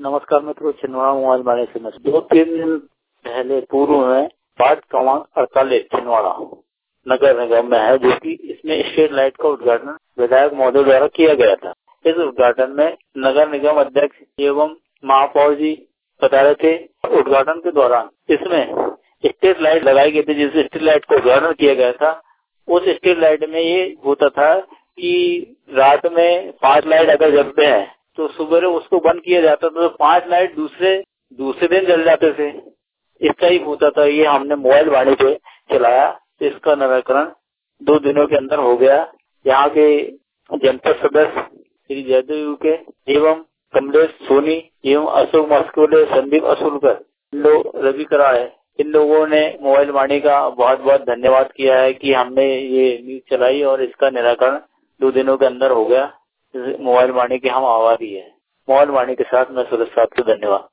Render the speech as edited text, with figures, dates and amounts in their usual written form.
नमस्कार मित्रों, छिंदवाड़ा मोबाइल वाले से 2-3 दिन पहले पूर्व में वार्ड क्रमांक 48 छिंदवाड़ा नगर निगम में है, जो कि इसमें स्ट्रीट लाइट का उद्घाटन विधायक महोदय द्वारा किया गया था। इस उद्घाटन में नगर निगम अध्यक्ष एवं महापौर जी बता रहे थे। उद्घाटन के दौरान इसमें स्ट्रीट लाइट लगाई गई थी, जिस स्ट्रीट लाइट को उद्घाटन किया गया था उस स्ट्रीट लाइट में ये होता था कि रात में 5 लाइट अगर जलते हैं तो सुबह उसको बंद किया जाता था, तो 5 लाइट दूसरे दिन जल जाते थे। इसका ही होता था। ये हमने मोबाइल वाणी पे चलाया, तो इसका निराकरण 2 दिनों के अंदर हो गया। यहाँ के जनपद सदस्य श्री जयदेव के एवं कमलेश सोनी एवं अशोक मस्कोले, संदीप असुलकर, रवि कराए, इन लोगों ने मोबाइल वाणी का बहुत बहुत धन्यवाद किया है कि हमने ये न्यूज चलाई और इसका निराकरण 2 दिनों के अंदर हो गया। मोबाइल वाणी के हम आभारी है। मोबाइल वाणी के साथ मैं सुरेश साहब को धन्यवाद।